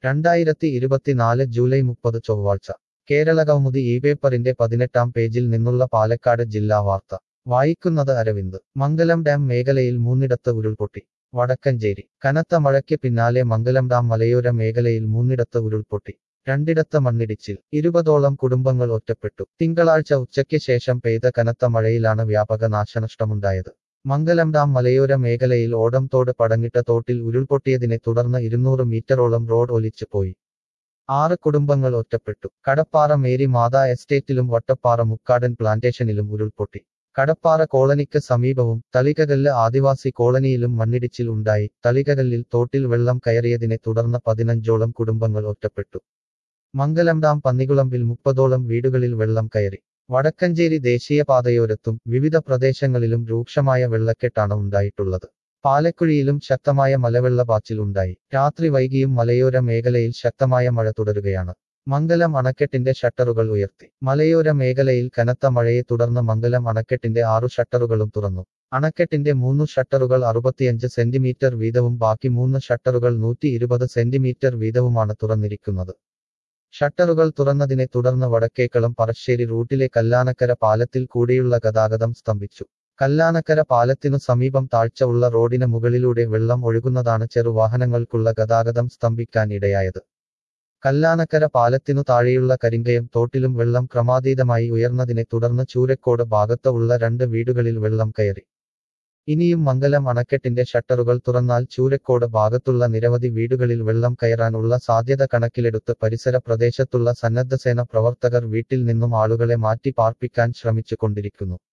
2024 July 30 ചൊവ്വാഴ്ച കേരളകൗമുദി ഈ പേപ്പറിന്റെ 18-ാം പേജിൽ നിന്നുള്ള പാലക്കാട് ജില്ലാ വാർത്ത വായിക്കുന്നത് അരവിന്ദ്. മംഗലം ഡാം മേഖലയിൽ മൂന്നിടത്ത് ഉരുൾപൊട്ടി. വടക്കഞ്ചേരി. കനത്ത മഴയ്ക്ക് പിന്നാലെ മംഗലം ഡാം മലയോര മേഖലയിൽ മൂന്നിടത്ത് ഉരുൾപൊട്ടി. രണ്ടിടത്ത് മണ്ണിടിച്ചിൽ. 20ഓളം കുടുംബങ്ങൾ ഒറ്റപ്പെട്ടു. തിങ്കളാഴ്ച ഉച്ചയ്ക്ക് ശേഷം പെയ്ത കനത്ത മഴയിലാണ് വ്യാപക നാശനഷ്ടമുണ്ടായത്. മംഗലം ഡാം മലയോര മേഖലയിൽ ഓടംതോട് പടങ്ങിട്ട തോട്ടിൽ ഉരുൾപൊട്ടിയതിനെ തുടർന്ന് 200 മീറ്ററോളം റോഡ് ഒലിച്ചു പോയി. 6 കുടുംബങ്ങൾ ഒറ്റപ്പെട്ടു. കടപ്പാറ മേരി മാതാ എസ്റ്റേറ്റിലും വട്ടപ്പാറ മുക്കാടൻ പ്ലാന്റേഷനിലും ഉരുൾപൊട്ടി. കടപ്പാറ കോളനിക്ക് സമീപവും തളികകല്ല് ആദിവാസി കോളനിയിലും മണ്ണിടിച്ചിൽ ഉണ്ടായി. തളികകല്ലിൽ തോട്ടിൽ വെള്ളം കയറിയതിനെ തുടർന്ന് 15ഓളം കുടുംബങ്ങൾ ഒറ്റപ്പെട്ടു. മംഗലം ഡാം പന്നികുളമ്പിൽ 30ഓളം വീടുകളിൽ വെള്ളം കയറി. വടക്കഞ്ചേരി ദേശീയപാതയോരത്തും വിവിധ പ്രദേശങ്ങളിലും രൂക്ഷമായ വെള്ളക്കെട്ടാണ് ഉണ്ടായിട്ടുള്ളത്. പാലക്കുഴിയിലും ശക്തമായ മലവെള്ളപ്പാച്ചിൽ ഉണ്ടായി. രാത്രി വൈകിയും മലയോര മേഖലയിൽ ശക്തമായ മഴ തുടരുകയാണ്. മംഗലം അണക്കെട്ടിന്റെ ഷട്ടറുകൾ ഉയർത്തി. മലയോര മേഖലയിൽ കനത്ത മഴയെ തുടർന്ന് മംഗലം അണക്കെട്ടിന്റെ 6 ഷട്ടറുകളും തുറന്നു. അണക്കെട്ടിന്റെ 3 ഷട്ടറുകൾ 65 സെന്റിമീറ്റർ വീതവും ബാക്കി 3 ഷട്ടറുകൾ 120 സെന്റിമീറ്റർ വീതവുമാണ് തുറന്നിരിക്കുന്നത്. ഷട്ടറുകൾ തുറന്നതിനെ തുടർന്ന് വടക്കേക്കളം പറശ്ശേരി റൂട്ടിലെ കല്ലാനക്കര പാലത്തിൽ കൂടിയുള്ള ഗതാഗതം സ്തംഭിച്ചു. കല്ലാനക്കര പാലത്തിനു സമീപം താഴ്ച ഉള്ള റോഡിന് മുകളിലൂടെ വെള്ളം ഒഴുകുന്നതാണ് ചെറുവാഹനങ്ങൾക്കുള്ള ഗതാഗതം സ്തംഭിക്കാൻ ഇടയായത്. കല്ലാനക്കര പാലത്തിനു താഴെയുള്ള കരിങ്കയം തോട്ടിലും വെള്ളം ക്രമാതീതമായി ഉയർന്നതിനെ തുടർന്ന് ചൂരക്കോട് ഭാഗത്ത് ഉള്ള 2 വീടുകളിൽ വെള്ളം കയറി. ഇനിയും മംഗലം അണക്കെട്ടിന്റെ ഷട്ടറുകൾ തുറന്നാൽ ചൂരക്കോട് ഭാഗത്തുള്ള നിരവധി വീടുകളിൽ വെള്ളം കയറാനുള്ള സാധ്യത കണക്കിലെടുത്ത് പരിസര പ്രദേശത്തുള്ള സന്നദ്ധസേന പ്രവർത്തകർ വീട്ടിൽ നിന്നും ആളുകളെ മാറ്റി പാർപ്പിക്കാൻ ശ്രമിച്ചു കൊണ്ടിരിക്കുന്നു.